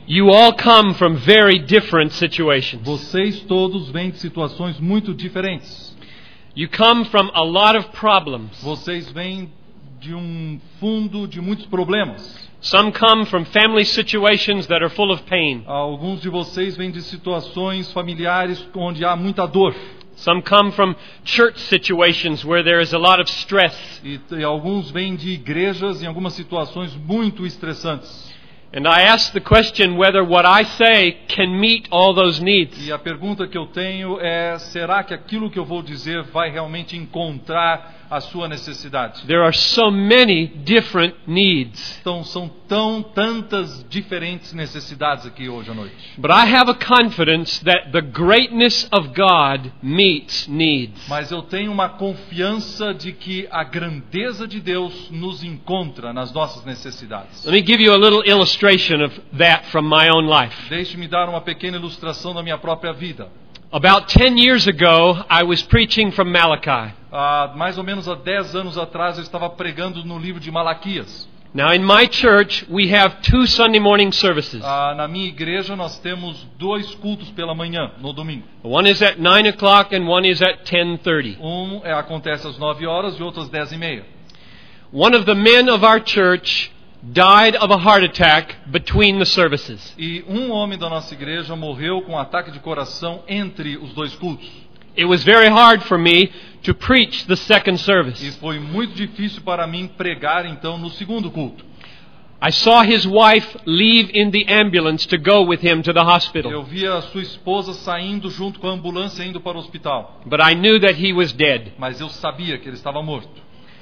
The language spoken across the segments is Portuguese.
You all come from very different situations. Vocês todos vêm de situações muito diferentes. You come from a lot of problems. Vocês vêm de um fundo de muitos problemas. Some come from family situations that are full of pain. Alguns de vocês vêm de situações familiares onde há muita dor. Some come from church situations where there is a lot of stress. E alguns vêm de igrejas em algumas situações muito estressantes. And I ask the question whether what I say can meet all those needs. E a pergunta que eu tenho é: será que aquilo que eu vou dizer vai realmente encontrar a sua necessidade? There are so many different needs. Então são tantas diferentes necessidades aqui hoje à noite. But I have a confidence that the greatness of God meets needs. Mas eu tenho uma confiança de que a grandeza de Deus nos encontra nas nossas necessidades. Let me give you a little illustration of that from my own life. Deixe-me dar uma pequena ilustração da minha própria vida. About 10 years ago, I was preaching from Malachi. Mais ou menos há 10 anos atrás eu estava pregando no livro de Malaquias. Now in my church, we have 2 Sunday morning services. Na minha igreja nós temos 2 cultos pela manhã, no domingo. One is at 9 o'clock and one is at 10:30. Acontece às 9 horas e outro às 10:30. One of the men of our church died of a heart attack between the services. E um homem da nossa igreja morreu com um ataque de coração entre os 2 cultos. It was very hard for me to preach the second service. E foi muito difícil para mim pregar então no segundo culto. I saw his wife leave in the ambulance to go with him to the hospital. Eu vi a sua esposa saindo junto com a ambulância indo para o hospital. But I knew that he was dead. Mas eu sabia que ele estava morto.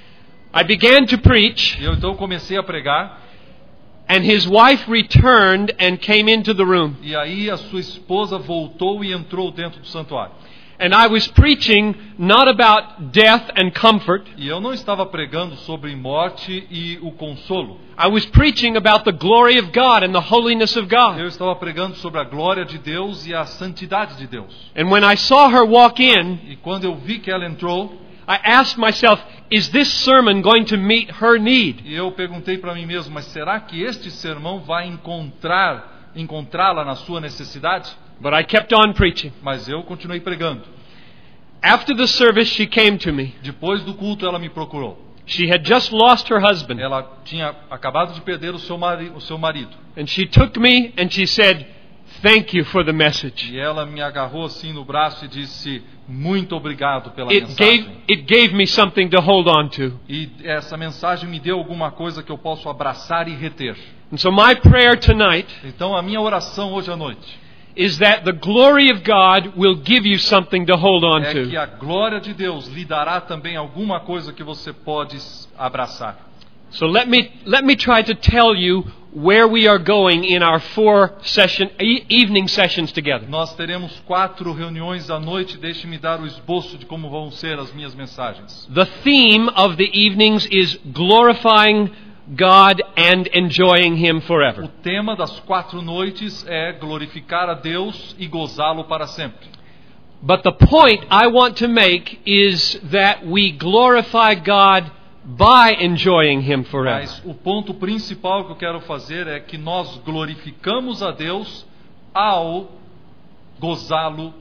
I began to preach. E eu então comecei a pregar. And his wife returned and came into the room. E aí a sua esposa voltou e entrou dentro do santuário. And I was preaching not about death and comfort. E eu não estava pregando sobre morte e o consolo. I was preaching about the glory of God and the holiness of God. Eu estava pregando sobre a glória de Deus e a santidade de Deus. And when I saw her walk in, E quando eu vi que ela entrou, I asked myself, is this sermon going to meet her need? e eu perguntei para mim mesmo, mas será que este sermão vai encontrá-la na sua necessidade? But I kept on preaching. Mas eu continuei pregando. After the service, she came to me. Depois do culto ela me procurou. She had just lost her husband. Ela tinha acabado de perder o seu marido. And she took me and she said, thank you for the message. E ela me agarrou assim no braço e disse, muito obrigado pela mensagem. It gave me something to hold on to. E essa mensagem me deu alguma coisa que eu posso abraçar e reter. And so my prayer tonight Então a minha oração hoje à noite is that the glory of God will give you something to hold on é que to. a glória de Deus lhe dará também alguma coisa que você pode abraçar. So let me try to tell you where we are going in our 4 evening sessions together. Nós teremos 4 reuniões à noite. Deixe-me dar o esboço de como vão ser as minhas mensagens. The theme of the evenings is glorifying God and enjoying Him O forever. tema das 4 noites é glorificar a Deus e gozá-lo para sempre. But the point I want to make is that we glorify God by enjoying Him forever. Mas o ponto principal que eu quero fazer é que nós glorificamos a Deus ao gozá-lo,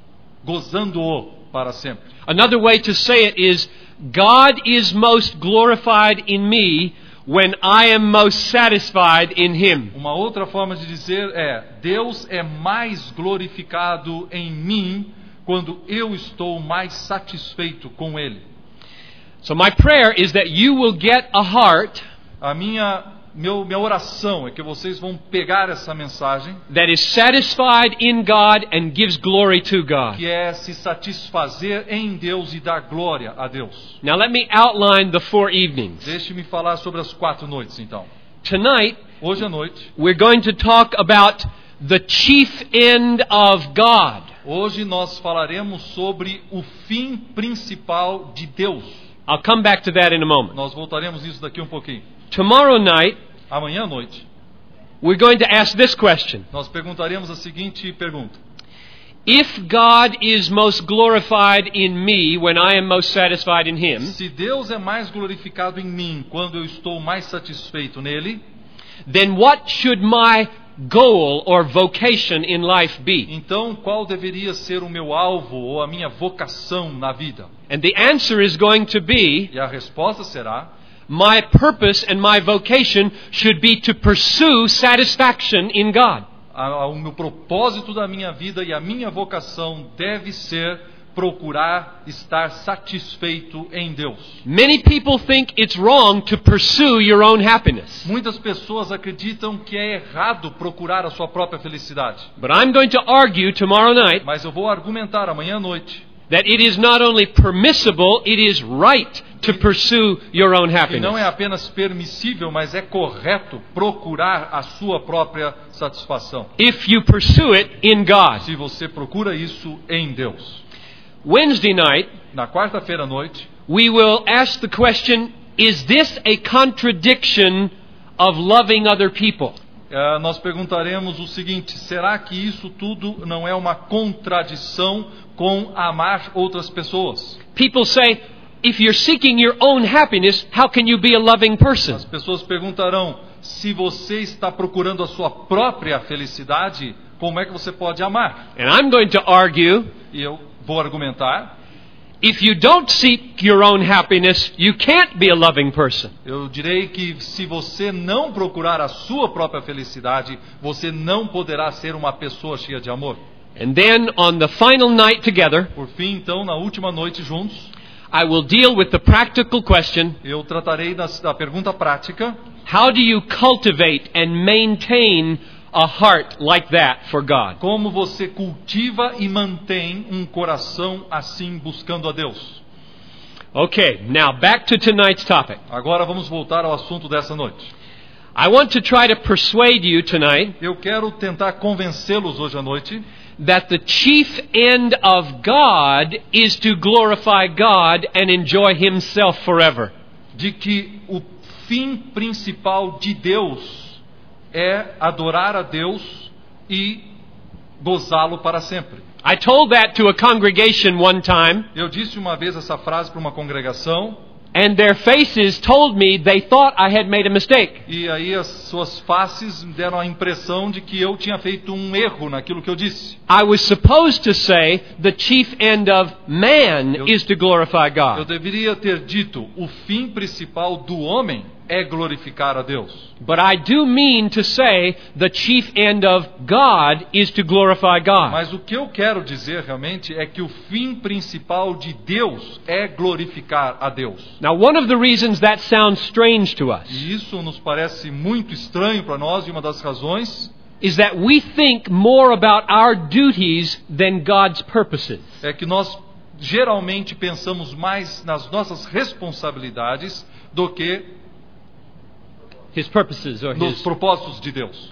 gozando-o para sempre. Another way to say it is, God is most glorified in me when I am most satisfied in Him. Uma outra forma de dizer é: Deus é mais glorificado em mim quando eu estou mais satisfeito com Ele. So my prayer is that you will get a heart Minha oração é que vocês vão pegar essa mensagem that is satisfied in God and gives glory to God. que é se satisfazer em Deus e dar glória a Deus. Now let me outline the 4 evenings. Deixe-me falar sobre as 4 noites então. Tonight, Hoje à noite, we're going to talk about the chief end of God. hoje nós falaremos sobre o fim principal de Deus. I'll come back to that in a moment. Nós voltaremos nisso daqui um pouquinho. Tomorrow night, Amanhã à noite, we're going to ask this question. nós perguntaremos a seguinte pergunta: If God is most glorified in me when I am most satisfied in Him, se Deus é mais glorificado em mim quando eu estou mais satisfeito nele, then what should my goal or vocation in life be? Então, qual deveria ser o meu alvo ou a minha vocação na vida? And the answer is going to be, E a resposta será: my purpose and my vocation should be to pursue satisfaction in God. o meu propósito da minha vida e a minha vocação deve ser procurar estar satisfeito em Deus. Many people think it's wrong to pursue your own happiness. Muitas pessoas acreditam que é errado procurar a sua própria felicidade. But I'm going to argue tomorrow night Mas eu vou argumentar amanhã à noite that it is not only permissible, it is right to pursue your own que não é happiness. apenas permissível, mas é correto procurar a sua própria satisfação. If you pursue it in God. Se você procura isso em Deus. Wednesday night, Na quarta-feira à noite, we will ask the question, is this a contradiction of loving other people? nós perguntaremos o seguinte: será que isso tudo não é uma contradição com amar outras pessoas? People say, if you're seeking your own happiness, how can you be a loving person? As pessoas perguntarão: se você está procurando a sua própria felicidade, como é que você pode amar? And I'm going to argue, E eu vou argumentar: if you don't seek your own happiness, you can't be a loving person. eu direi que se você não procurar a sua própria felicidade, você não poderá ser uma pessoa cheia de amor. And then on the final night together, Por fim, então, na última noite juntos, I will deal with the practical question, eu tratarei da pergunta prática: how do you cultivate and maintain a heart like that for God? como você cultiva e mantém um coração assim buscando a Deus. Okay, now back to tonight's topic. Agora vamos voltar ao assunto dessa noite. I want to try to persuade you tonight Eu quero tentar convencê-los hoje à noite that the chief end of God is to glorify God and enjoy Himself forever. de que o fim principal de Deus é adorar a Deus e gozá-lo para sempre. I told that to a congregation one time, Eu disse uma vez essa frase para uma congregação and their faces told me they thought I had made a mistake. e aí as suas faces me deram a impressão de que eu tinha feito um erro naquilo que eu disse. I was supposed to say the chief end of man is to glorify Eu God. deveria ter dito: o fim principal do homem é glorificar a Deus. But I do mean to say the chief end of God is to glorify God. Mas o que eu quero dizer realmente é que o fim principal de Deus é glorificar a Deus. Now, one of the reasons that sounds strange to us E isso nos parece muito estranho para nós, e uma das razões is that we think more about our duties than God's purposes. é que nós geralmente pensamos mais nas nossas responsabilidades do que His purposes or nos His... propósitos de Deus.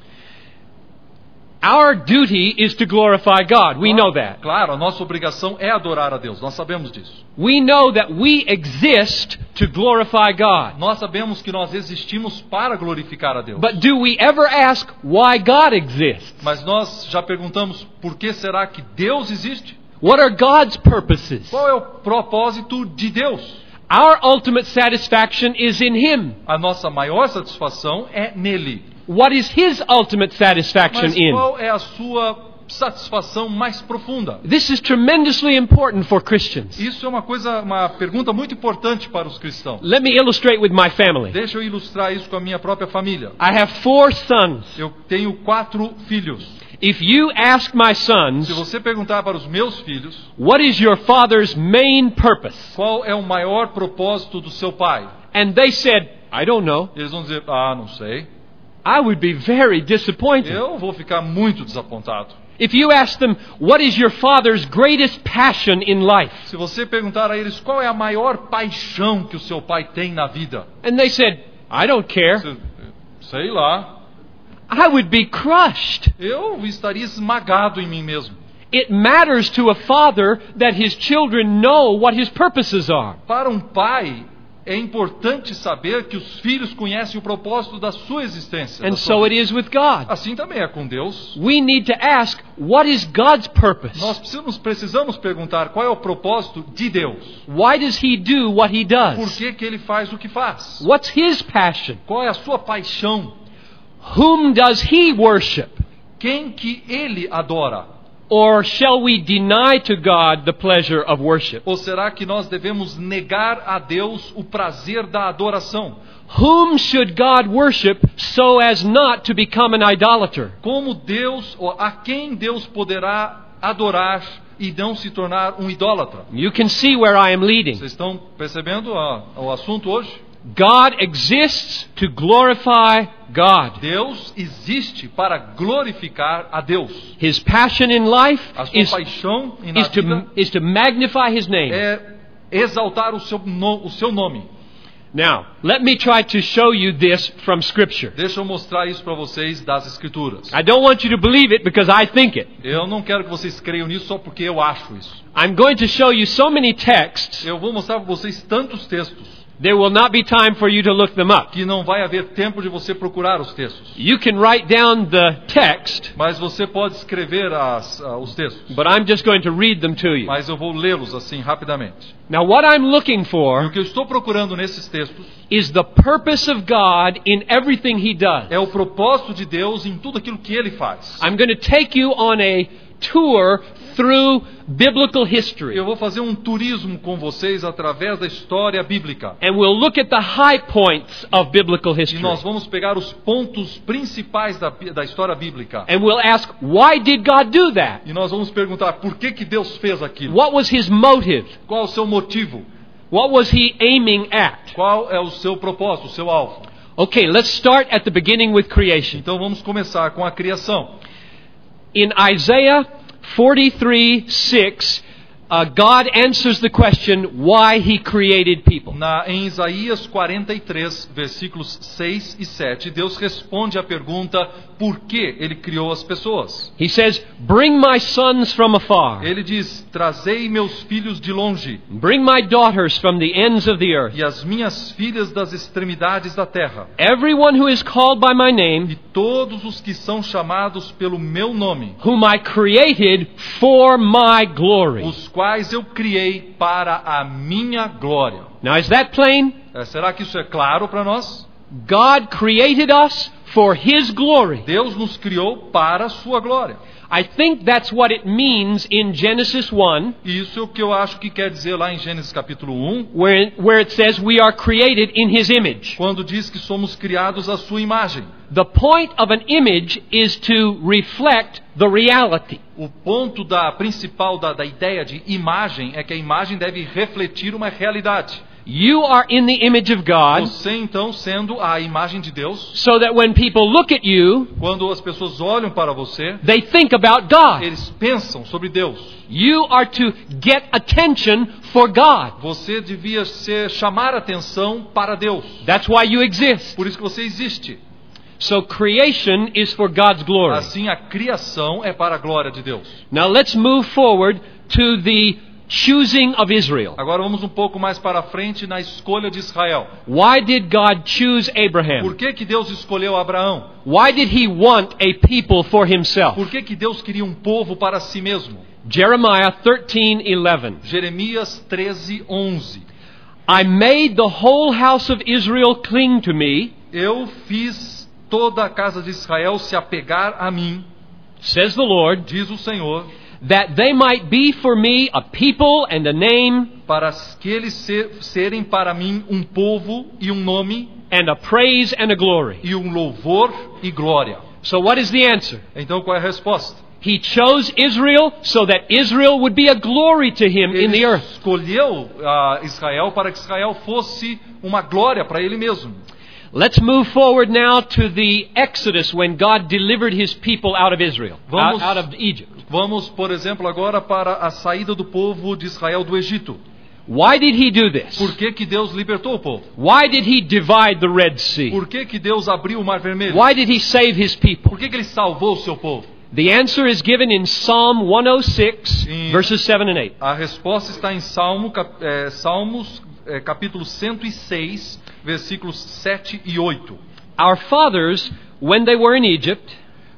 Our duty is to glorify God. We know that. Claro, a nossa obrigação é adorar a Deus, nós sabemos disso. We know that we exist to glorify God. Nós sabemos que nós existimos para glorificar a Deus. But do we ever ask why God exists? Mas nós já perguntamos: por que será que Deus existe? What are God's purposes? Qual é o propósito de Deus? Our ultimate satisfaction is in Him. A nossa maior satisfação é nele. What is His ultimate satisfaction Mas in? qual é a sua satisfação mais profunda? This is tremendously important for Christians. Isso é uma pergunta muito importante para os cristãos. Let me illustrate with my family. Deixa eu ilustrar isso com a minha própria família. I have 4 sons. Eu tenho 4 filhos. If you ask my sons, Se você perguntar para os meus filhos, what is your father's main purpose? qual é o maior propósito do seu pai? And they said, I don't know. Eles vão dizer: ah, não sei. I would be very disappointed. Eu vou ficar muito desapontado. If you ask them, what is your father's greatest passion in life? Se você perguntar a eles qual é a maior paixão que o seu pai tem na vida, And they said, I don't care. sei lá, I would be crushed. eu estaria esmagado em mim mesmo. It matters to a father that his children know what his purposes are. Para um pai, é importante saber que os filhos conhecem o propósito da sua existência. And da sua so vida. it is with God. Assim também é com Deus. We need to ask, what is God's purpose? Nós precisamos perguntar qual é o propósito de Deus. Why does He do what He Por does? que ele faz o que faz? What's His passion? Qual é a sua paixão? Whom does he worship? Quem que ele adora? Or shall we deny to God the pleasure of worship? Ou será que nós devemos negar a Deus o prazer da adoração? Whom should God worship so as not to become an idolater? Como Deus, ou a quem Deus poderá adorar e não se tornar um idólatra? You can see where I am leading. Vocês estão percebendo o assunto hoje? God exists to glorify God. Deus existe para glorificar a Deus. His passion in life A sua paixão na vida is to magnify His name. é exaltar o seu nome. Now, let me try to show you this from Scripture. Deixa eu mostrar isso para vocês das Escrituras. I don't want you to believe it because I think it. Eu não quero que vocês creiam nisso só porque eu acho isso. I'm going to show you so many texts, Eu vou mostrar para vocês tantos textos there will not be time for you to look them up. que não vai haver tempo de você procurar os textos. You can write down the text, Mas você pode escrever os textos. but I'm just going to read them to you. Mas eu vou lê-los assim rapidamente. Now, what I'm looking E o for que eu estou procurando nesses textos is the purpose of God in everything He does. é o propósito de Deus em tudo aquilo que Ele faz. I'm going to take you on a tour through biblical history. Eu vou fazer um turismo com vocês através da história bíblica. And we'll look at the high points of biblical E history. nós vamos pegar os pontos principais da história bíblica. And we'll ask, why did God do that? E nós vamos perguntar por que Deus fez aquilo. What was His motive? Qual é o seu motivo? What was He aiming at? Qual é o seu propósito, o seu alvo? Okay, let's start at the beginning with creation. Então vamos começar com a criação. In Isaiah 43:6, God answers the question why He created people. Em Isaías 43, versículos 6 e 7, Deus responde à pergunta por que Ele criou as pessoas. He says, "Bring my sons from afar, Ele diz, trazei meus filhos de longe bring my daughters from the ends of the earth. e as minhas filhas das extremidades da terra. Everyone who is called by my E name, todos os que são chamados pelo meu nome, whom I created for my glory." os quais eu criei para a minha glória. Now, is that plain? Será que isso é claro para nós? God created us for His glory. Deus nos criou para a sua glória. I think that's what it means in Genesis 1, Isso é o que eu acho que quer dizer lá em Gênesis capítulo 1, where it says we are created in His image. quando diz que somos criados à sua imagem. The point of an image is to reflect the reality. O ponto principal da ideia de imagem é que a imagem deve refletir uma realidade. You are in the image of God, Você então sendo a imagem de Deus, so that when people look at you, quando as pessoas olham para você, they think about God. eles pensam sobre Deus. You are to get attention for God. Você devia chamar atenção para Deus. That's why you exist. Por isso que você existe. So creation is for God's glory. Assim, a criação é para a glória de Deus. Now let's move forward to the choosing of Israel. Agora vamos um pouco mais para frente na escolha de Israel. Why did God choose Abraham? Por que Deus escolheu Abraão? Why did He want a people for Himself? Por que Deus queria um povo para si mesmo? Jeremiah 13:11. Jeremias 13:11. I made the whole house of Israel cling to me, Eu fiz toda a casa de Israel se apegar a mim, says the Lord, diz o Senhor, that they might be for me a people and a name para que eles serem para mim um povo e um nome and a praise and a glory. e um louvor e glória. So what is the answer? Então qual é a resposta? He chose Israel so that Israel would be a glory to Him in Ele the earth. escolheu Israel para que Israel fosse uma glória para Ele mesmo. Let's move forward now to the Exodus when God delivered His people out of Israel, Vamos- out of Egypt. Vamos, por exemplo, agora para a saída do povo de Israel do Egito. Why did He do this? Por que Deus libertou o povo? Why did He divide the Red Sea? Por que Deus abriu o Mar Vermelho? Why did He save His people? Por que Ele salvou o seu povo? The answer is given in Psalm 106, verses 7 and 8. A resposta está em Salmos, capítulo 106, versículos 7 e 8. Our fathers, when they were in Egypt,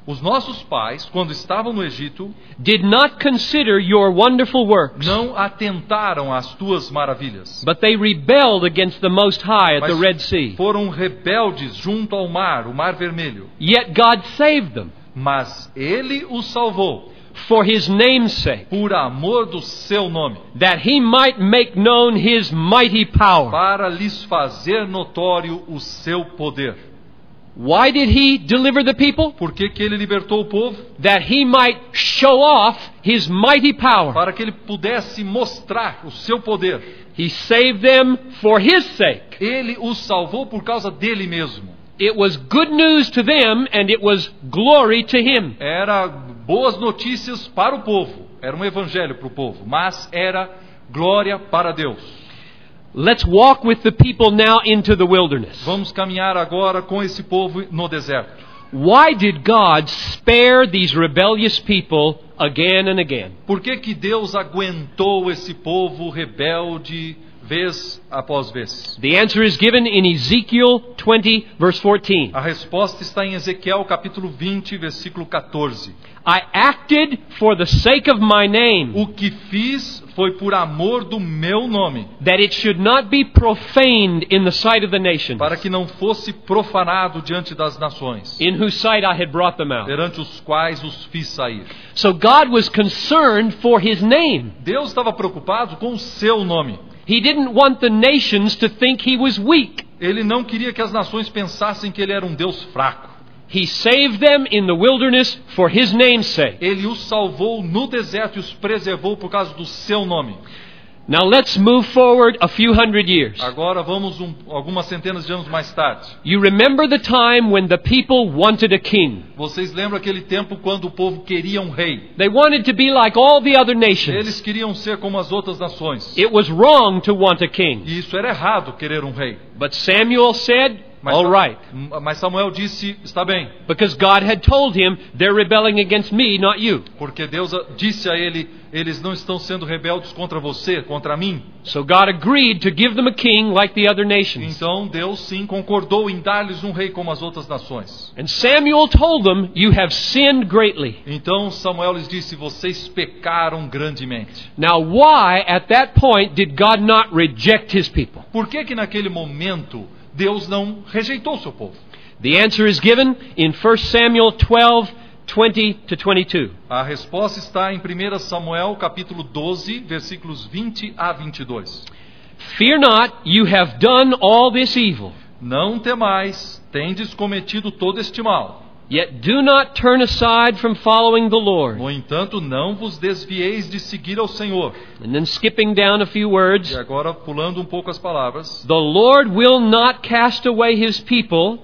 Os nossos pais, quando estavam no Egito, did not consider your wonderful works, não atentaram às tuas maravilhas, but they rebelled against the Most High at the Red Sea. foram rebeldes junto ao mar, o Mar Vermelho. Yet God saved them Mas Ele os salvou for His name's sake, por amor do seu nome, that He might make known His mighty power. para lhes fazer notório o seu poder. Why did He deliver the people? Por que que Ele libertou o povo? That He might show off His mighty power. Para que Ele pudesse mostrar o seu poder. He saved them for His sake. Ele os salvou por causa dele mesmo. It was good news to them and it was glory to Him. Era boas notícias para o povo, era um evangelho para o povo, mas era glória para Deus. Let's walk with the people now into the wilderness. Vamos caminhar agora com esse povo no deserto. Why did God spare these rebellious people again and again? Por que que Deus aguentou esse povo rebelde vez após vez? The answer is given in Ezekiel 20 verse 14. A resposta está em Ezequiel capítulo 20, versículo 14. I acted for the sake of my name, O que fiz foi por amor do meu nome, that it should not be profaned in the sight of the nations, para que não fosse profanado diante das nações, in whose sight I had brought them out. perante os quais os fiz sair. So God was concerned for His name. Deus estava preocupado com o seu nome. He didn't want the nations to think He was weak. Ele não queria que as nações pensassem que ele era um Deus fraco. He saved them in the wilderness for His name's sake. Ele os salvou no deserto e os preservou por causa do seu nome. Now let's move forward a few hundred years. Agora vamos algumas centenas de anos mais tarde. You remember the time when the people wanted a king. Vocês lembram aquele tempo quando o povo queria um rei? They wanted to be like all the other nations. Eles queriam ser como as outras nações. It was wrong to want a king. E isso era errado, querer um rei. But Samuel said, all right, Mas Samuel disse, está bem, because God had told him, they're rebelling against me, not you. porque Deus disse a ele, eles não estão sendo rebeldes contra você, contra mim. So God agreed to give them a king like the other nations. Então Deus sim concordou em dar-lhes um rei como as outras nações. And Samuel told them, you have sinned greatly. Então Samuel lhes disse, vocês pecaram grandemente. Now why, at that point, did God not reject His people? Por que que naquele momento Deus não rejeitou seu povo? The answer is given in 1 Samuel 12, 20 to 22. A resposta está em 1 Samuel capítulo 12, versículos 20 a 22. Fear not, you have done all this evil. Não temais, tendes cometido todo este mal. Yet do not turn aside from following the Lord. No entanto, não vos desvieis de seguir ao Senhor. And then skipping down a few words. E agora, pulando um pouco as palavras. The Lord will not cast away His people.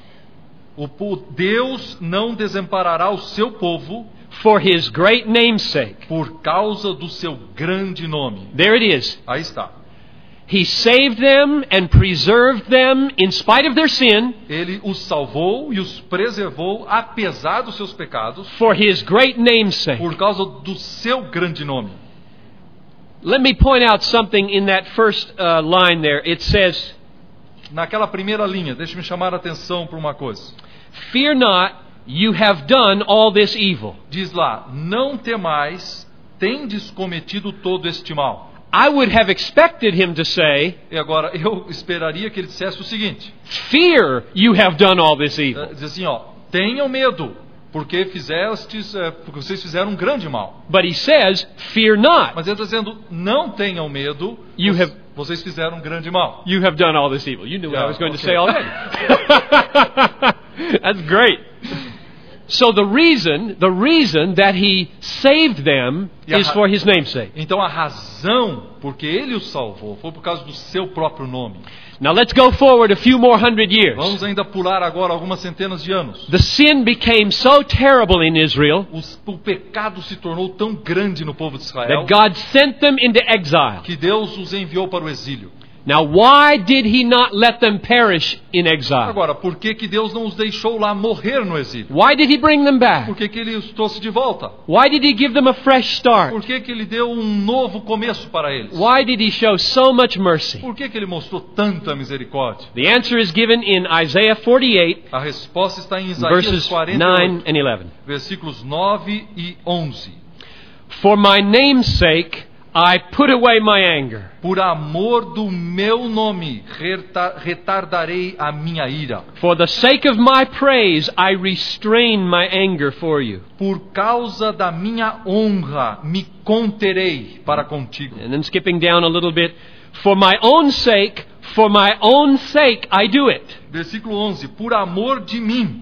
O Deus não desamparará o seu povo for His great name's sake. Por causa do seu grande nome. There it is. Aí está. He saved them and preserved them in spite of their sin. Ele os salvou e os preservou apesar dos seus pecados. For His great name's sake. Por causa do seu grande nome. Let me point out something in that first line there. It says, naquela primeira linha, deixe-me chamar a atenção para uma coisa. Fear not, you have done all this evil. Diz lá, não temais, tendes cometido todo este mal. I would have expected him to say, e agora eu esperaria que ele dissesse o seguinte: Fear you have done all this evil. Diz assim, tenham medo, porque vocês fizeram um grande mal. But he says, fear not. Mas ele está dizendo, não tenham medo, vocês fizeram um grande mal. You have done all this evil. You knew what I was going to say already. That's great. So the reason that He saved them is for His name's sake. Então a razão porque Ele os salvou foi por causa do seu próprio nome. Now let's go forward a few more hundred years. Vamos ainda pular agora algumas centenas de anos. The sin became so terrible in Israel o pecado se tornou tão grande no povo de Israel that God sent them into exile. Que Deus os enviou para o exílio. Now, why did he not let them perish in exile? Agora, por que Deus não os deixou lá morrer no exílio? Why did he bring them back? Por que ele os trouxe de volta? Why did he give them a fresh start? Por que ele deu um novo começo para eles? Why did he show so much mercy? Por que ele mostrou tanta misericórdia? The answer is given in Isaiah 48, A resposta está em Isaías verses 9 48, and 11. versículos 9 e 11. For my name's sake, I put away my anger. Por amor do meu nome, retardarei a minha ira. For the sake of my praise, I restrain my anger for you. Por causa da minha honra, me conterei para contigo. And then skipping down a little bit, for my own sake, I do it. Versículo 11. Por amor de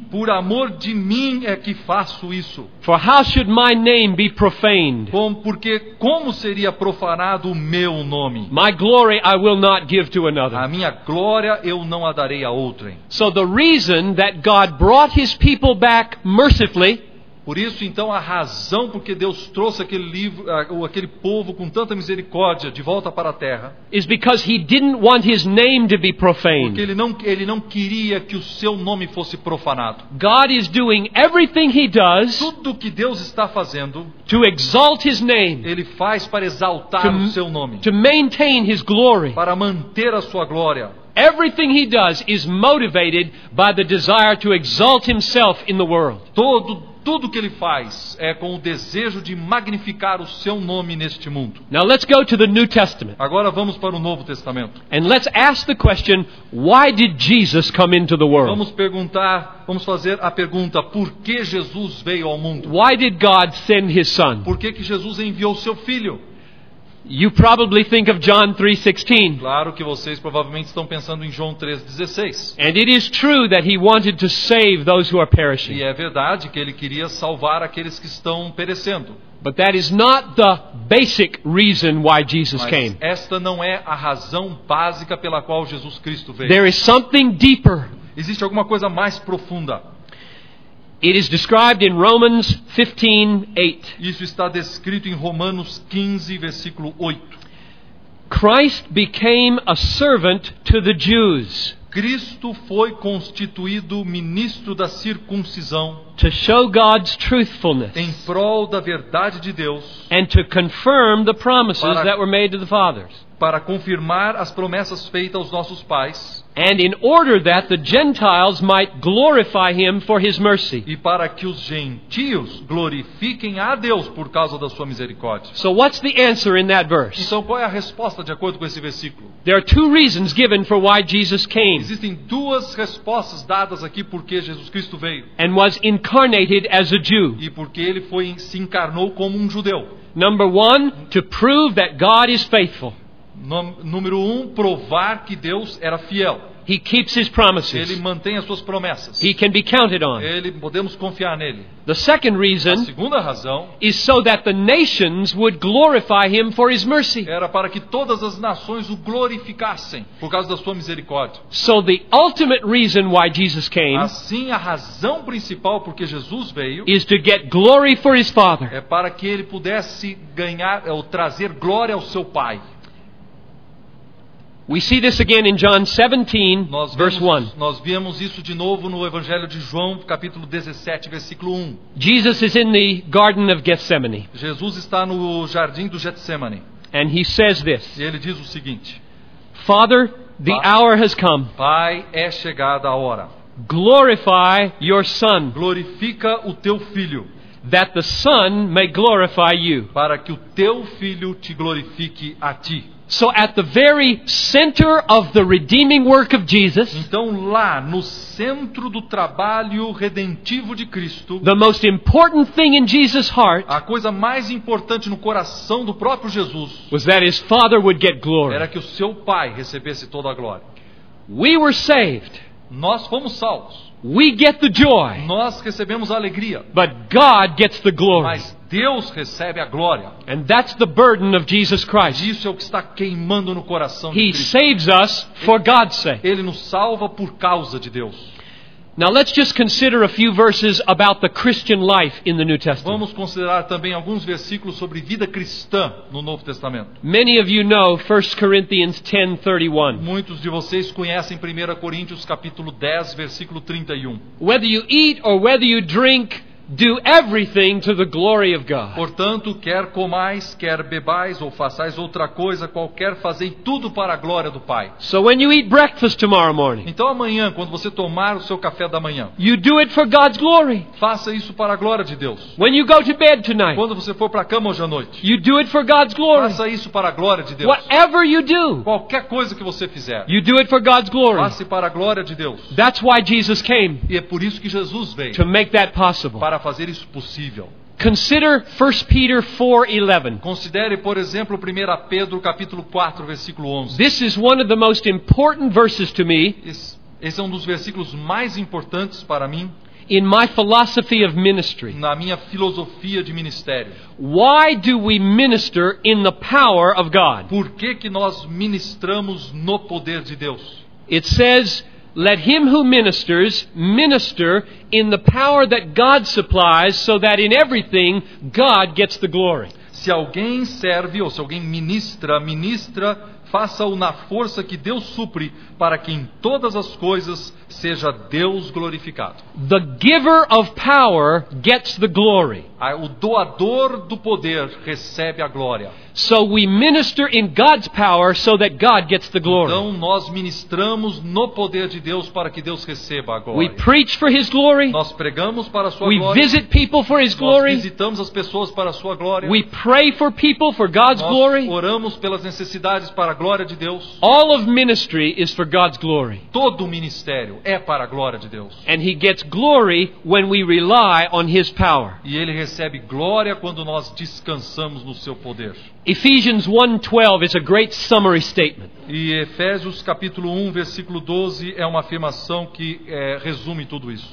mim é que faço isso. For how should my name be profaned? Porque como seria profanado o meu nome? My glory I will not give to A another. minha glória eu não a darei a outrem. So the reason that God brought his people back mercifully Por isso, então, a razão porque Deus trouxe aquele povo com tanta misericórdia de volta para a terra, is because he didn't want his name to be porque profaned. ele não queria que o seu nome fosse profanado. God is doing everything he does Tudo que Deus está fazendo, to exalt his name, Ele faz para exaltar o seu nome, to maintain his glory. para manter a sua glória. Everything he does is motivated by the desire to exalt himself in the world. Tudo que ele faz é com o desejo de magnificar o seu nome neste mundo. Now let's go to the New Testament Agora vamos para o Novo Testamento. and let's ask the question, why did Jesus come into the world? Vamos fazer a pergunta, por que Jesus veio ao mundo? Why did God send his son? Por que Jesus enviou seu filho? You probably think of John 3:16. Claro que vocês provavelmente estão pensando em João 3,16. And it is true that he wanted to save those who are E perishing. é verdade que ele queria salvar aqueles que estão perecendo. But that is not the basic reason why Jesus Mas came. esta não é a razão básica pela qual Jesus Cristo veio. There is something deeper. Existe alguma coisa mais profunda. It is described in Romans 15:8. Isso está descrito em Romanos 15, versículo 8. Christ became a servant to the Jews Cristo foi constituído ministro da circuncisão to show God's truthfulness em prol da verdade de Deus, and to confirm the promises that were made to the fathers. para confirmar as promessas feitas aos nossos pais And in order that the Gentiles might glorify him for his mercy. e para que os gentios glorifiquem a Deus por causa da sua misericórdia. So what's the answer in that verse? Então, qual é a resposta de acordo com esse versículo? There are two reasons given for why Jesus came Existem duas respostas dadas aqui porque Jesus Cristo veio and was incarnated as a Jew. e porque ele se encarnou como um judeu. Number one, to prove that God is faithful. Número 1, provar que Deus era fiel. He keeps his Ele promises. mantém as suas promessas. He can be counted on. Podemos confiar nele. The second A reason segunda razão is so that the nations would glorify him for his mercy. era para que todas as nações o glorificassem por causa da sua misericórdia. So the ultimate reason why Jesus came Assim, a razão principal porque Jesus veio is to get glory for his Father. é para que ele pudesse ganhar ou trazer glória ao seu Pai. We see this again in John 17, verse 1. Nós vemos isso de novo no Evangelho de João, capítulo 17, versículo 1. Jesus is in the Garden of Gethsemane, Jesus está no jardim do Getsemane and he says this, e ele diz o seguinte: Father, the hour has come. Pai, é chegada a hora. Glorify your Son, Glorifica o teu filho, that the Son may glorify you. para que o teu filho te glorifique a ti. So at the very center of the redeeming work of Jesus, Então, lá no centro do trabalho redentivo de Cristo, the most important thing in Jesus' heart a coisa mais importante no coração do próprio Jesus was that his Father would get glory. era que o seu Pai recebesse toda a glória. We were saved. Nós fomos salvos. We get the joy. Nós recebemos a alegria. But God gets the glory. Mas Deus recebe a glória. And that's the burden of Jesus Christ. Isso é o que está queimando no coração de He Cristo. saves us for God's sake. Ele nos salva por causa de Deus. Now let's just consider a few verses about the Christian life in the New Testament. Vamos considerar também alguns versículos sobre vida cristã no Novo Testamento. Many of you know 1 Corinthians 10:31. Muitos de vocês conhecem 1 Coríntios capítulo 10, versículo 31. Whether you eat or whether you drink, do everything to the glory of God. Portanto, quer comais, quer bebais ou façais outra coisa qualquer, fazei tudo para a glória do Pai. So when you eat breakfast tomorrow morning, Então amanhã, quando você tomar o seu café da manhã, you do it for God's glory. faça isso para a glória de Deus. When you go to bed tonight, Quando você for para a cama hoje à noite, you do it for God's glory. faça isso para a glória de Deus. Whatever you do, Qualquer coisa que você fizer, you do it for God's glory. faça para a glória de Deus. That's why Jesus came, E é por isso que Jesus veio, to make that possible. para fazer isso possível. Consider 1 Peter 4:11. Considere, por exemplo, 1 Pedro capítulo 4, versículo 11. This is one of the most important verses to me Esse é um dos versículos mais importantes para mim in my philosophy of ministry. na minha filosofia de ministério. Why do we minister in the power of God? Por que nós ministramos no poder de Deus? It says, let him who ministers minister in the power that God supplies, so that in everything God gets the glory. Se alguém serve ou se alguém ministra, faça-o na força que Deus supre, para que em todas as coisas seja Deus glorificado. The giver of power gets the glory. O doador do poder recebe a glória. So we minister in God's power so that God gets the glory. Então nós ministramos no poder de Deus para que Deus receba a We glória. preach for His glory. Nós pregamos para a sua We glória. visit people for His Nós glory. visitamos as pessoas para a sua glória. We pray for people for God's Nós glory. oramos pelas necessidades para a glória de Deus. All of ministry is for God's glory. Todo o ministério é para a glória de Deus. And He gets glory when we rely on His power. E Ele recebe glória quando nós descansamos no seu poder. Ephesians 1:12 is a great summary statement. E Efésios capítulo 1, versículo 12 é uma afirmação que resume tudo isso.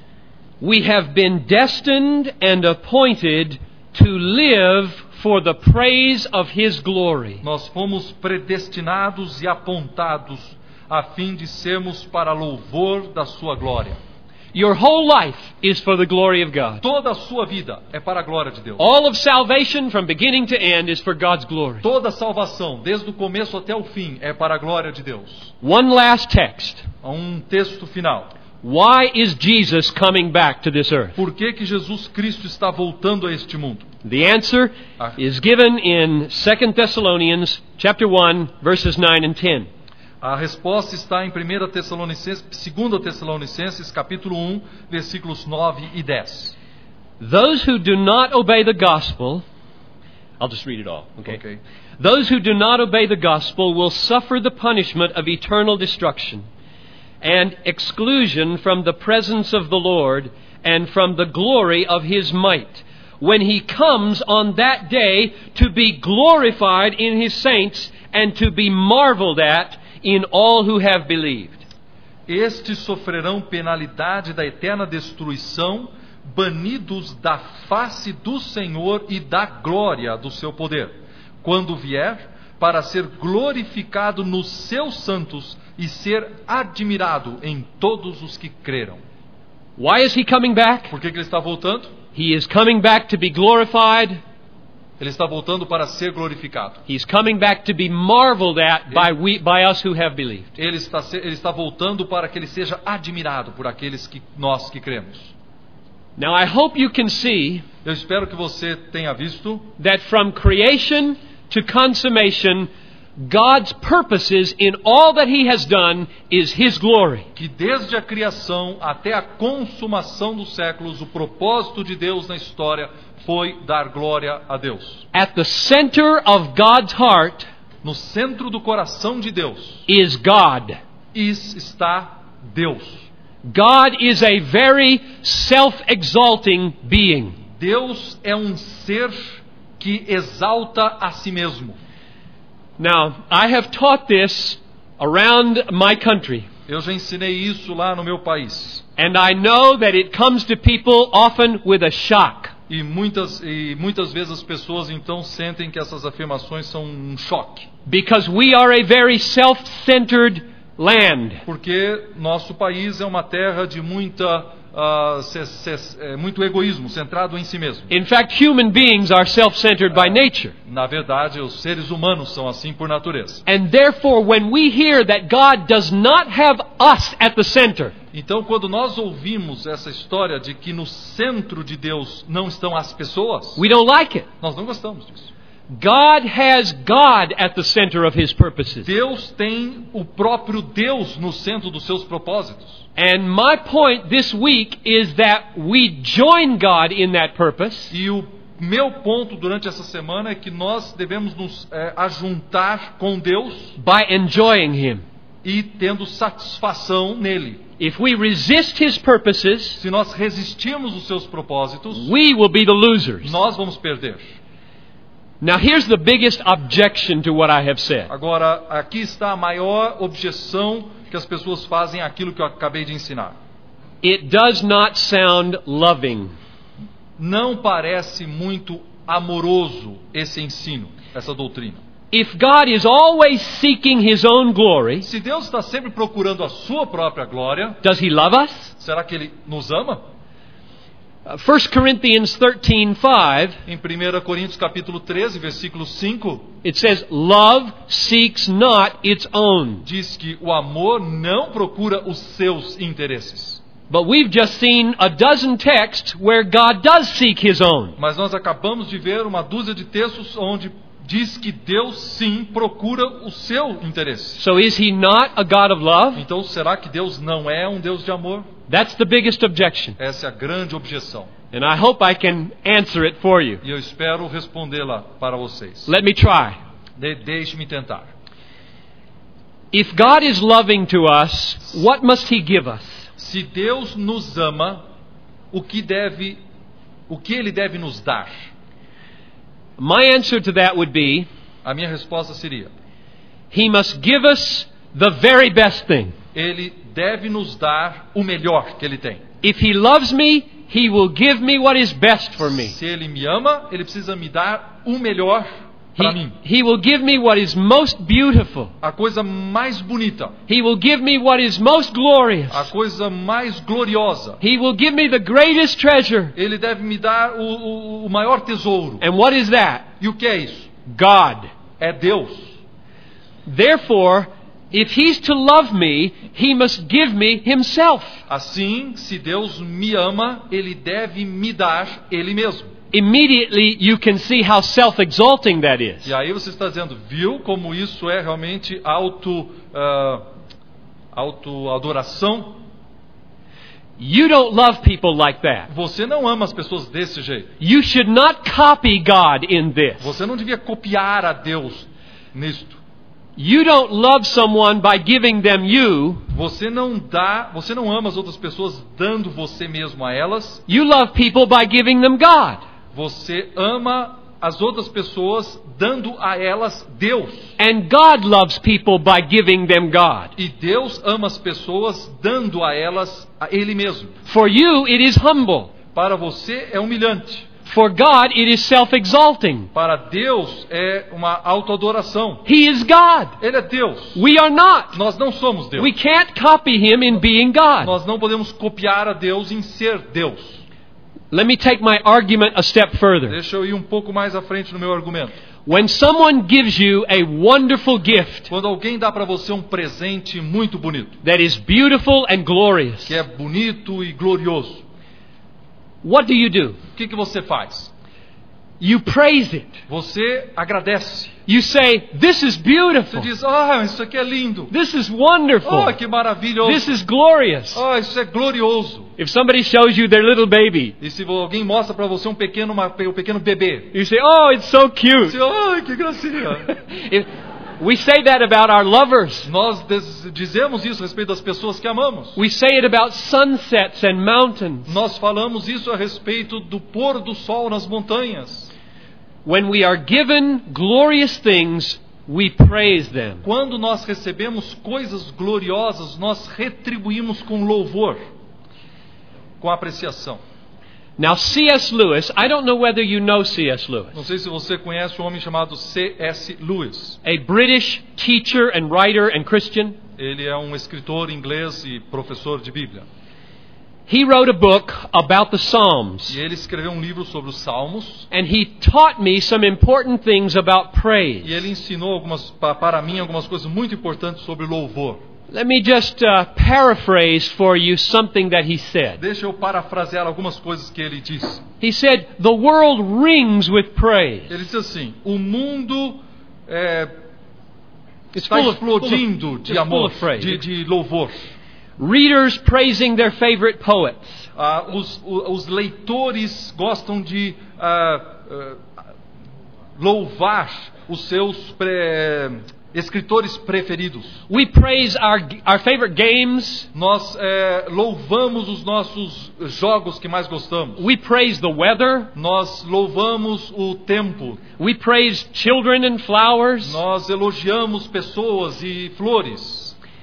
We have been destined and appointed to live for the praise of His glory. Nós fomos predestinados e apontados a fim de sermos para louvor da sua glória. Your whole life is for the glory of God. Toda a sua vida é para a glória de Deus. All of salvation from beginning to end is for God's glory. Toda a salvação, desde o começo até o fim, é para a glória de Deus. One last text. Um texto final. Why is Jesus coming back to this earth? Por que Jesus Cristo está voltando a este mundo? The answer is given in 2 Thessalonians chapter 1 verses 9 and 10. A resposta está em 2 Tessalonicenses capítulo 1, versículos 9 e 10. Those who do not obey the gospel, I'll just read it all, okay? Those who do not obey the gospel will suffer the punishment of eternal destruction and exclusion from the presence of the Lord and from the glory of His might, when He comes on that day to be glorified in His saints and to be marveled at in all who have believed. Estes sofrerão penalidade da eterna destruição, banidos da face do Senhor e da glória do seu poder, quando vier, para ser glorificado nos seus santos e ser admirado em todos os que creram. Why is He coming back? Por que ele está voltando? He is coming back to be glorified. Ele está voltando para ser glorificado. He's coming back to be marveled at by us who have believed. Ele está voltando para que ele seja admirado por aqueles que nós que cremos. Now I hope you can see Eu espero que você tenha visto that from creation to consummation, God's purposes in all that He has done is His glory. que desde a criação até a consumação dos séculos, o propósito de Deus na história foi dar glória a Deus. At the center of God's heart No centro do coração de Deus is God. está Deus. God is a very self-exalting being. Deus é um ser que exalta a si mesmo. Now, I have taught this around my country. Eu já ensinei isso lá no meu país. And I know that it comes to people often with a shock. E muitas vezes as pessoas então sentem que essas afirmações são um choque. Because we are a very self-centered land. Porque nosso país é uma terra de muito egoísmo, centrado em si mesmo. In fact, human beings are self-centered by nature. Na verdade, os seres humanos são assim por natureza. And therefore, when we hear that God does not have us at the center, Então, quando nós ouvimos essa história de que no centro de Deus não estão as pessoas, we don't like it. nós não gostamos disso. God has God at the center of His purposes. Deus tem o próprio Deus no centro dos seus propósitos. And my point this week is that we join God in that purpose. E o meu ponto durante essa semana é que nós devemos nos ajuntar com Deus By enjoying Him. e tendo satisfação nele. If we resist His purposes, Se nós resistirmos os seus propósitos, we will be the losers. nós vamos perder. Now here's the biggest objection to what I have said. Agora, aqui está a maior objeção que as pessoas fazem àquilo que eu acabei de ensinar. It does not sound loving. Não parece muito amoroso esse ensino, essa doutrina. If God is always seeking His own glory, Se Deus está sempre procurando a sua própria glória, does He love us? será que Ele nos ama? 1 Corinthians 13:5, Em 1 Coríntios capítulo 13, versículo 5, it says, "Love seeks not its own." diz que o amor não procura os seus interesses. But we've just seen a dozen texts where God does seek His own. Mas nós acabamos de ver uma dúzia de textos onde diz que Deus sim procura o seu interesse. So is He not a God of love? Então, será que Deus não é um Deus de amor? That's the biggest objection. Essa é a grande objeção. And I hope I can answer it for you. E eu espero respondê-la para vocês. Let me try. Deixe-me tentar. If God is loving to us, what must He give us? Se Deus nos ama, o que Ele deve nos dar? My answer to that would be, A minha resposta seria: He must give us the very best thing. Ele deve nos dar o melhor que Ele tem. If He loves me, He will give me what is best for me. Se Ele me ama, Ele precisa me dar o melhor para mim. He will give me what is most beautiful. A coisa mais bonita, He will give me what is most glorious. a coisa mais gloriosa. He will give me the greatest treasure. Ele deve me dar o maior tesouro. And what is that? E o que é isso? God. É Deus. Therefore, if He's to love me, He must give me Himself. Assim, se Deus me ama, Ele deve me dar Ele mesmo. Immediately you can see how self-exalting that is. E aí você está dizendo, viu como isso é realmente auto-adoração? You don't love people like that. Você não ama as pessoas desse jeito. You should not copy God in this. Você não devia copiar a Deus nisto. You don't love someone by giving them you. Você não ama as outras pessoas dando você mesmo a elas. You love people by giving them God. Você ama as outras pessoas dando a elas Deus. And God loves people by giving them God. E Deus ama as pessoas dando a elas a Ele mesmo. For you it is humble. Para você é humilhante. For God it is self-exalting. Para Deus é uma autoadoração. He is God. Ele é Deus. We are not. Nós não somos Deus. We can't copy Him in being God. Nós não podemos copiar a Deus em ser Deus. Let me take my argument a step further. Deixa eu ir um pouco mais à frente no meu argumento. When someone gives you a wonderful gift Quando alguém dá para você um presente muito bonito, that is beautiful and glorious, que é bonito e glorioso, what do you do? o que você faz? You praise it. Você agradece. You say, "This is Você beautiful. diz, isso aqui é lindo. This is wonderful. Que maravilhoso. This is glorious." Isso é glorioso. If somebody shows you their little baby, E se alguém mostra para você um pequeno bebê, you say, "Oh, it's so cute." você, que gracinha. We say that about our lovers. Nós dizemos isso a respeito das pessoas que amamos. We say it about sunsets and mountains. Nós falamos isso a respeito do pôr do sol nas montanhas. When we are given glorious things, we praise them. Quando nós recebemos coisas gloriosas, nós retribuímos com louvor, com apreciação. Now, C.S. Lewis, I don't know whether you know C.S. Lewis, Não sei se você conhece um homem chamado C.S. Lewis. a British teacher and writer and Christian. Ele é um escritor inglês e professor de Bíblia. He wrote a book about the Psalms. E ele escreveu um livro sobre os Salmos. And he taught me some important things about praise. E ele ensinou para mim algumas coisas muito importantes sobre louvor. Let me just paraphrase for you something that he said. Deixa eu parafrasear algumas coisas que ele disse. He said, "The world rings with praise." Ele disse assim: o mundo It's está explodindo de amor, de louvor. Readers praising their favorite poets. Os leitores gostam de louvar os seus escritores preferidos. We praise our favorite games. Nós louvamos os nossos jogos que mais gostamos. We praise the weather. Nós louvamos o tempo. We praise children and flowers. Nós elogiamos pessoas e flores.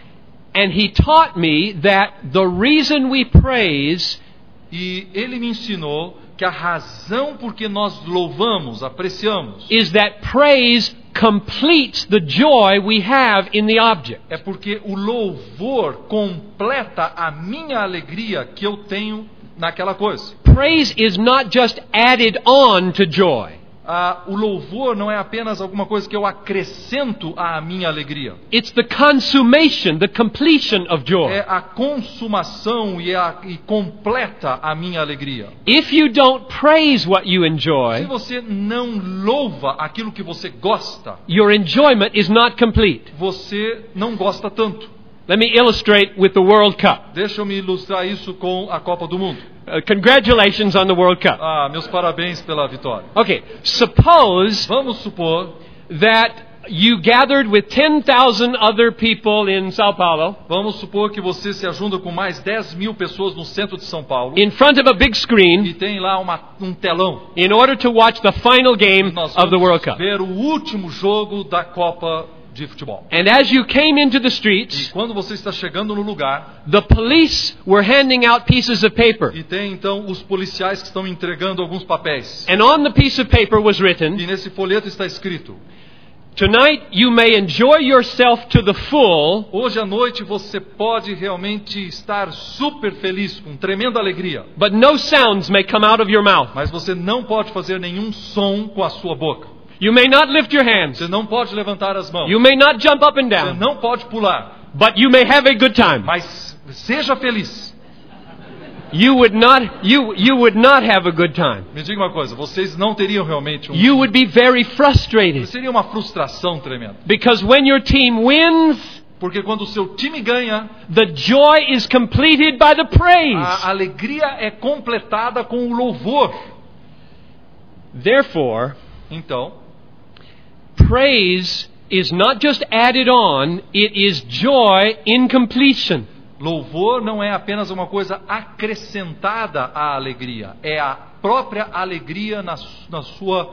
And he taught me that the reason we praise E ele me ensinou que a razão por que nós louvamos, apreciamos, is that praise completes the joy we have in the object. é porque o louvor completa a minha alegria que eu tenho naquela coisa. Praise is not just added on to joy. O louvor não é apenas alguma coisa que eu acrescento à minha alegria. It's the consummation, the completion of joy. É a consumação e completa a minha alegria. If you don't praise what you Se enjoy, você não louva aquilo que você gosta, your enjoyment is not complete. você não gosta tanto. Let me illustrate with the World Cup. Deixa eu me ilustrar isso com a Copa do Mundo. Congratulations on the World Cup. Meus parabéns pela vitória. Okay, suppose Vamos supor, that you gathered with 10,000 other people in Sao Paulo que você se ajunta com mais 10.000 pessoas no centro de São Paulo in front of a big e screen tem lá um telão. in order to watch the final game Nós of the World vamos Cup. ver o último jogo da Copa de futebol. And as you came into the E streets, quando você está chegando no lugar, the police were handing out pieces of paper. e tem então os policiais que estão entregando alguns papéis. And on the piece of paper was written, E nesse folheto está escrito: "Tonight you may enjoy yourself to the full, hoje à noite você pode realmente estar super feliz, com tremenda alegria, but no sounds may come out of your mouth. mas você não pode fazer nenhum som com a sua boca. You may not lift your hands. Você não pode levantar as mãos. You may not jump up and Você down, não pode pular, but you may have a good time." mas seja feliz. You would not have a good time. Me diga uma coisa, vocês não teriam realmente You would be very frustrated seria uma frustração tremenda. because when your team wins, Porque quando o seu time ganha, the joy is completed by the praise. a alegria é completada com o louvor. Therefore, Então, praise is not just added on, it is joy in completion. louvor não é apenas uma coisa acrescentada à alegria, é a própria alegria na sua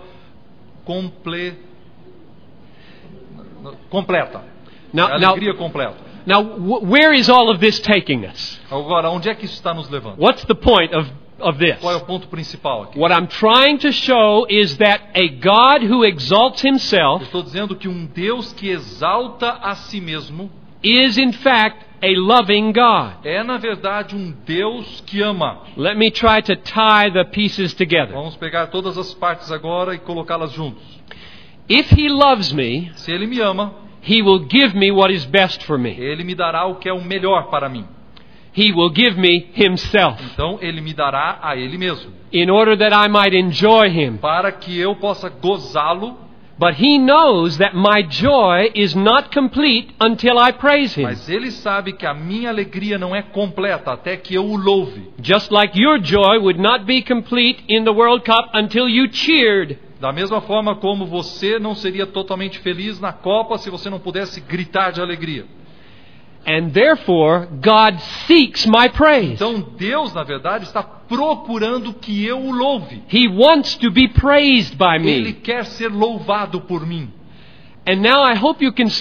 completa. Now, É a alegria completa. now, where is all of this taking us? Agora, onde é que isso está nos levando? What's the point of this? Qual é o ponto principal aqui? What I'm trying to show is that a God who exalts himself Eu estou dizendo que um Deus que exalta a si mesmo is in fact a loving God. é, na verdade, um Deus que ama. Let me try to tie the pieces together. Vamos pegar todas as partes agora e colocá-las juntos. If he loves me, Se Ele me ama, he will give me what is best for me. Ele me dará o que é o melhor para mim. He will give me himself Então, Ele me dará a Ele mesmo, in order that I might enjoy him. para que eu possa gozá-lo. But he knows that my joy is not complete until I praise him. Mas Ele sabe que a minha alegria não é completa até que eu o louve. Just like your joy would not be complete in the World Cup until you cheered. Da mesma forma como você não seria totalmente feliz na Copa se você não pudesse gritar de alegria. And therefore, God seeks my praise. Então Deus, na verdade, está procurando que eu o louve. He wants to be praised by Ele me. quer ser louvado por mim. And now I hope you can see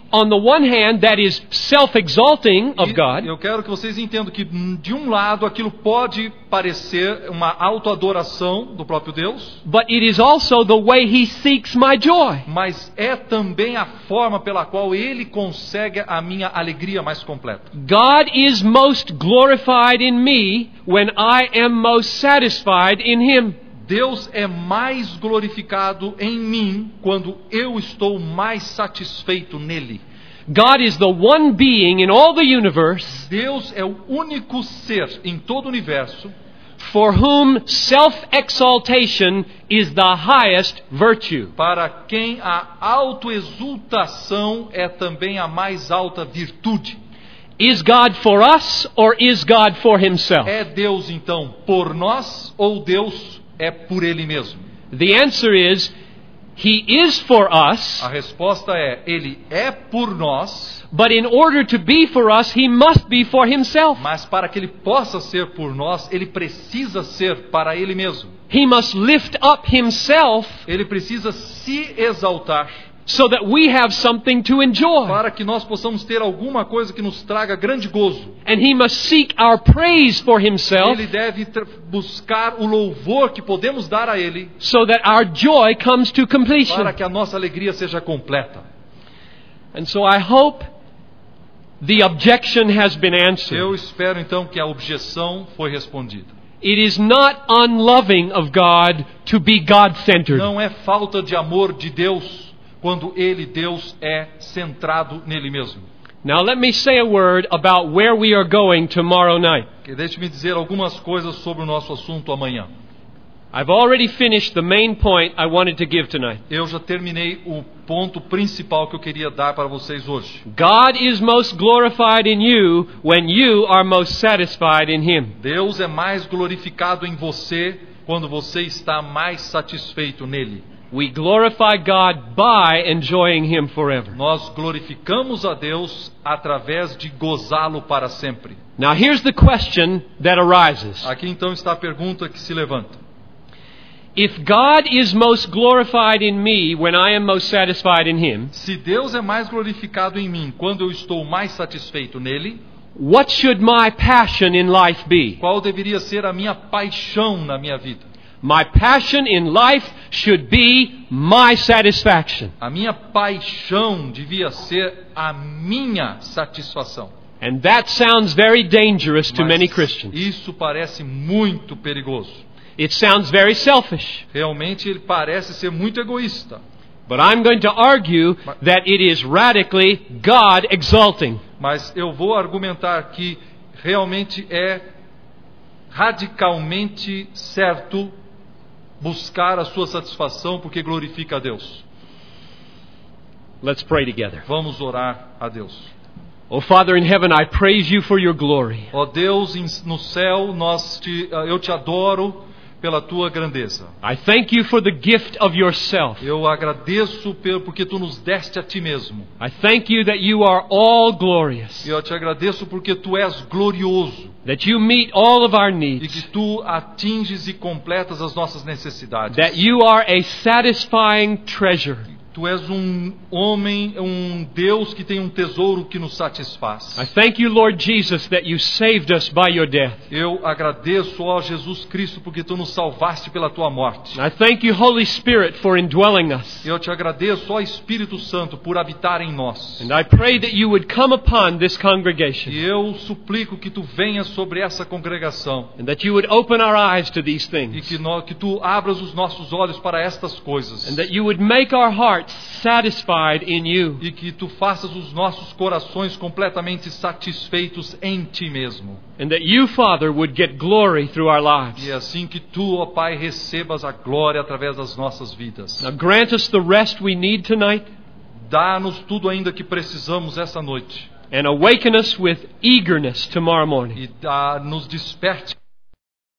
on the one hand, that is self-exalting of God. Eu quero que vocês entendam que, de um lado, aquilo pode parecer uma autoadoração do próprio Deus, But it is also the way He seeks my joy. mas é também a forma pela qual Ele consegue a minha alegria mais completa. God is most glorified in me when I am most satisfied in Him. Deus é mais glorificado em mim quando eu estou mais satisfeito nele. God is the one being in all the universe Deus é o único ser em todo o universo for whom self-exaltation is the highest virtue. para quem a autoexultação é também a mais alta virtude. Is God for us or is God for Himself? É Deus então por nós ou Deus é por Ele mesmo? The answer is, He is for us, A resposta é, Ele é por nós, but in order to be for us, He must be for Himself. mas para que Ele possa ser por nós, Ele precisa ser para Ele mesmo. He must lift up Himself Ele precisa se exaltar so that we have something to enjoy. para que nós possamos ter alguma coisa que nos traga grande gozo. And He must seek our praise for Himself Ele deve buscar o louvor que podemos dar a Ele so that our joy comes to completion. para que a nossa alegria seja completa. And so I hope the objection has been answered. Eu espero então que a objeção foi respondida. It is not unloving of God to be God-centered. Não é falta de amor de Deus quando Ele, Deus, é centrado nele mesmo. Now let me say a word about where we are going tomorrow night. Deixe-me dizer algumas coisas sobre o nosso assunto amanhã. I've already finished the main point I wanted to give tonight. Eu já terminei o ponto principal que eu queria dar para vocês hoje. God is most glorified in you when you are most satisfied in Him. Deus é mais glorificado em você quando você está mais satisfeito nele. We glorify God by enjoying Him forever. Nós glorificamos a Deus através de gozá-lo para sempre. Now here's the question that arises. Aqui então está a pergunta que se levanta. If God is most glorified in me when I am most satisfied in Him, Se Deus é mais glorificado em mim quando eu estou mais satisfeito nele, what should my passion in life be? qual deveria ser a minha paixão na minha vida? My passion in life should be my satisfaction. A minha paixão devia ser a minha satisfação. And that sounds very dangerous to Mas many Christians. isso parece muito perigoso. It sounds very selfish. Realmente ele parece ser muito egoísta. But I'm going to argue that it is radically God exalting. Mas eu vou argumentar que realmente é radicalmente certo buscar a sua satisfação porque glorifica a Deus. Let's pray together. Vamos orar a Deus. Oh Father in heaven, I praise you for your glory. Ó Deus no céu, eu te adoro pela tua grandeza. I thank you for the gift of yourself. Eu agradeço porque tu nos deste a ti mesmo. I thank you that you are all glorious. Eu te agradeço porque tu és glorioso. That you meet all of our E needs. que tu atinges e completas as nossas necessidades. That you are a satisfying treasure. Tu és um homem, um Deus que tem um tesouro que nos satisfaz. I thank you, Lord Jesus, that you saved us by your death. Eu agradeço, ó Jesus Cristo, porque tu nos salvaste pela tua morte. I thank you, Holy Spirit, for indwelling us. Eu te agradeço, ó Espírito Santo, por habitar em nós. And I pray that you would come upon this congregation. E eu suplico que tu venhas sobre essa congregação. And that you would open our eyes to these E things. que tu abras os nossos olhos para estas coisas. And that you would make our hearts satisfied in you. E que tu faças os nossos corações completamente satisfeitos em ti mesmo. And that you, Father, would get glory through our lives. E é assim que tu, ó Pai, recebas a glória através das nossas vidas. Now grant us the rest we need tonight. Dá-nos tudo ainda que precisamos essa noite. And awaken us with eagerness tomorrow morning. E nos desperte